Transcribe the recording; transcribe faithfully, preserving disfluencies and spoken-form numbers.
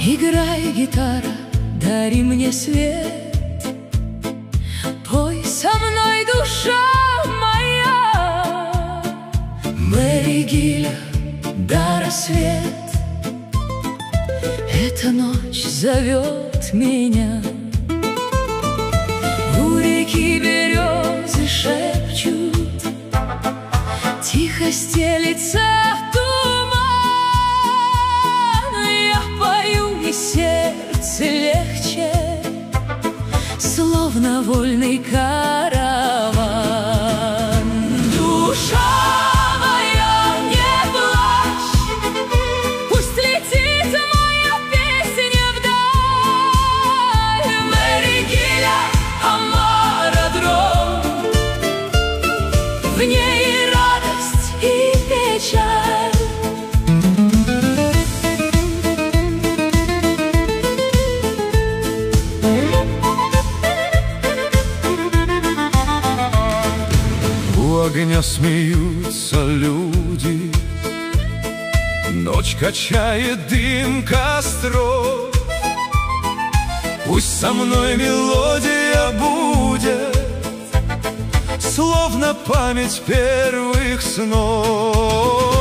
Играй, гитара, дари мне свет, пой со мной, душа моя. Мэри Гиля, до рассвет, эта ночь зовет меня. У реки березы шепчут, тихо стелится туман. Я пою, и сердце легче, словно вольный караван. Душа моя, не плачь, пусть летит моя песня вдаль. Мэри Гиля, амародром, в ней и радость, и печаль. У огня смеются люди, ночь качает дым костров. Пусть со мной мелодия будет, словно память первых снов.